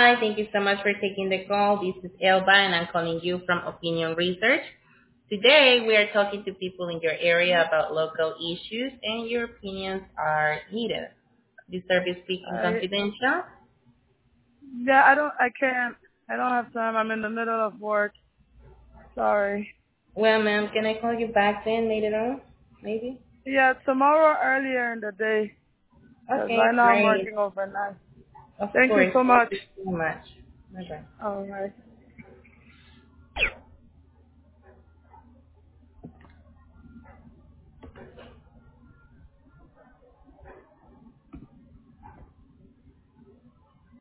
Hi, thank you so much for taking the call. This is Elba, and I'm calling you from Opinion Research. Today, we are talking to people in your area about local issues, and your opinions are needed. This service speaking I confidential. yeah, I can't. I don't have time. I'm in the middle of work. Sorry. Well, ma'am, can I call you back then later on? Maybe? Yeah, tomorrow earlier in the day. 'Cause Okay, right now I'm great. working overnight. Of Thank you course. so Thank much. you so much. Bye-bye. All right.